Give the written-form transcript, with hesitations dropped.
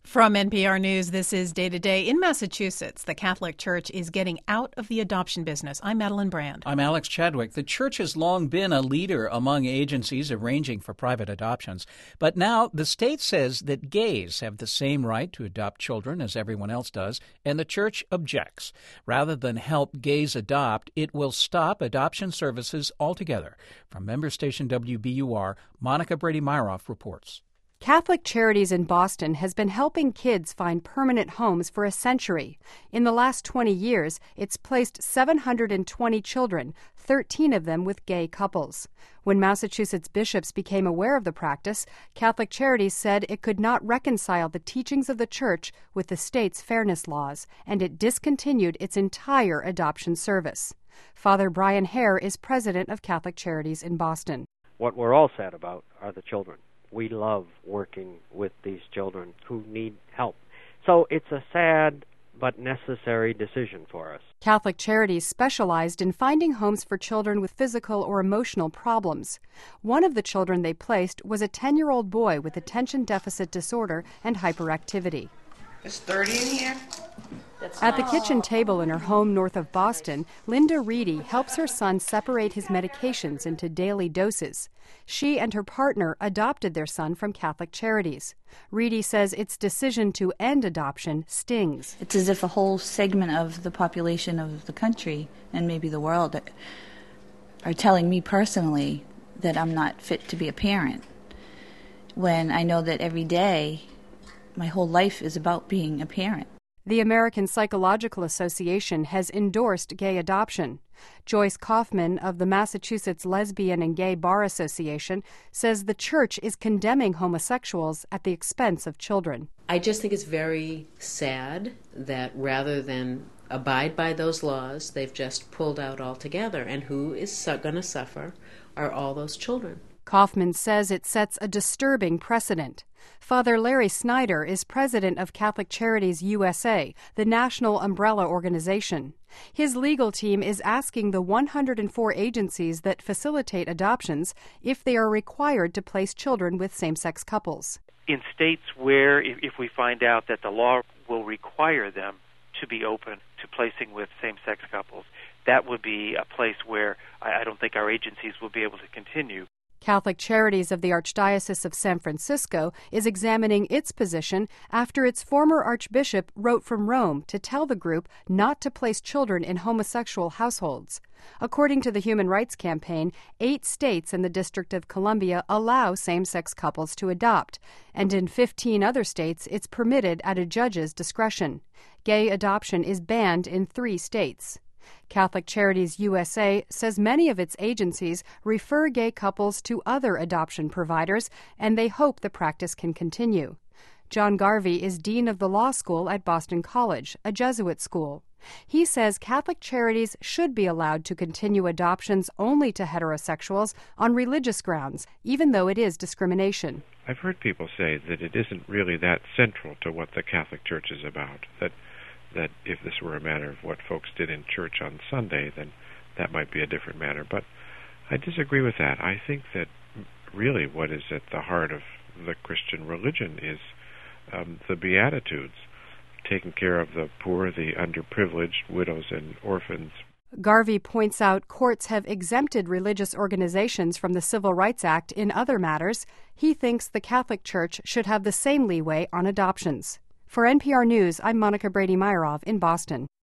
From NPR News, this is Day to Day. In Massachusetts, the Catholic Church is getting out of the adoption business. I'm Madeline Brand. I'm Alex Chadwick. The Church has long been a leader among agencies arranging for private adoptions. But now the state says that gays have the same right to adopt children as everyone else does, and the Church objects. Rather than help gays adopt, it will stop adoption services altogether. From member station WBUR, Monica Brady-Myroff reports. Catholic Charities in Boston has been helping kids find permanent homes for a century. In the last 20 years, it's placed 720 children, 13 of them with gay couples. When Massachusetts bishops became aware of the practice, Catholic Charities said it could not reconcile the teachings of the Church with the state's fairness laws, and it discontinued its entire adoption service. Father Brian Hare is president of Catholic Charities in Boston. What we're all sad about are the children. We love working with these children who need help. So it's a sad but necessary decision for us. Catholic Charities specialized in finding homes for children with physical or emotional problems. One of the children they placed was a 10-year-old boy with attention deficit disorder and hyperactivity. It's 30 in here? At the kitchen table in her home north of Boston, Linda Reedy helps her son separate his medications into daily doses. She and her partner adopted their son from Catholic Charities. Reedy says its decision to end adoption stings. It's as if a whole segment of the population of the country, and maybe the world, are telling me personally that I'm not fit to be a parent, when I know that every day my whole life is about being a parent. The American Psychological Association has endorsed gay adoption. Joyce Kaufman of the Massachusetts Lesbian and Gay Bar Association says the Church is condemning homosexuals at the expense of children. I just think it's very sad that rather than abide by those laws, they've just pulled out altogether. And who is going to suffer are all those children. Kaufman says it sets a disturbing precedent. Father Larry Snyder is president of Catholic Charities USA, the national umbrella organization. His legal team is asking the 104 agencies that facilitate adoptions if they are required to place children with same-sex couples. In states where, if we find out that the law will require them to be open to placing with same-sex couples, that would be a place where I don't think our agencies will be able to continue. Catholic Charities of the Archdiocese of San Francisco is examining its position after its former archbishop wrote from Rome to tell the group not to place children in homosexual households. According to the Human Rights Campaign, 8 states and the District of Columbia allow same-sex couples to adopt, and in 15 other states it's permitted at a judge's discretion. Gay adoption is banned in 3 states. Catholic Charities USA says many of its agencies refer gay couples to other adoption providers, and they hope the practice can continue. John Garvey is dean of the law school at Boston College, a Jesuit school. He says Catholic Charities should be allowed to continue adoptions only to heterosexuals on religious grounds, even though it is discrimination. I've heard people say that it isn't really that central to what the Catholic Church is about, that if this were a matter of what folks did in church on Sunday, then that might be a different matter. But I disagree with that. I think that really what is at the heart of the Christian religion is the Beatitudes, taking care of the poor, the underprivileged, widows and orphans. Garvey points out courts have exempted religious organizations from the Civil Rights Act in other matters. He thinks the Catholic Church should have the same leeway on adoptions. For NPR News, I'm Monica Brady-Myroff in Boston.